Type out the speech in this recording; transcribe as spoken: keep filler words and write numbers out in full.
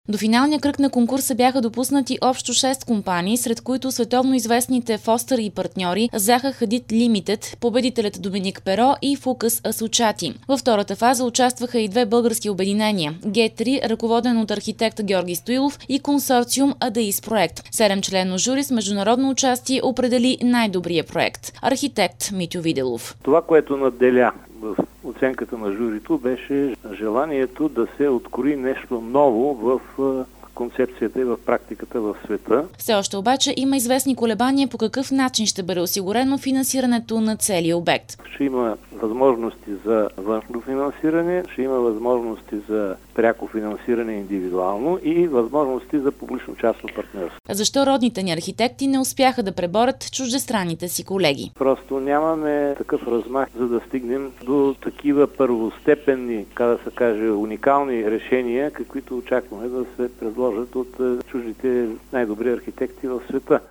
До финалния кръг на конкурса бяха допуснати общо шест компании, сред които световно известните Фостър и партньори, Заха Хадид Лимитед, победителят Доминик Перо и Фукъс Асочати. Във втората фаза участваха и две български обединения – Ге три, ръководен от архитект Георги Стоилов, и консорциум Адаис проект. Седемчленно жури с международно участие определи най-добрия проект – архитект Митю Виделов. Това, което надделя в оценката на журито, беше желанието да се открои нещо ново в концепцията и в практиката в света. Все още обаче има известни колебания по какъв начин ще бъде осигурено финансирането на целия обект. Ще има възможности за външно финансиране, ще има възможности за пряко финансиране индивидуално и възможности за публично-частно партньорство. Защо родните ни архитекти не успяха да преборят чуждестранните си колеги? Просто нямаме такъв размах, за да стигнем до такива първостепенни, така да се каже, уникални решения, каквито очакваме да се предложат от чуждите най-добри архитекти в света.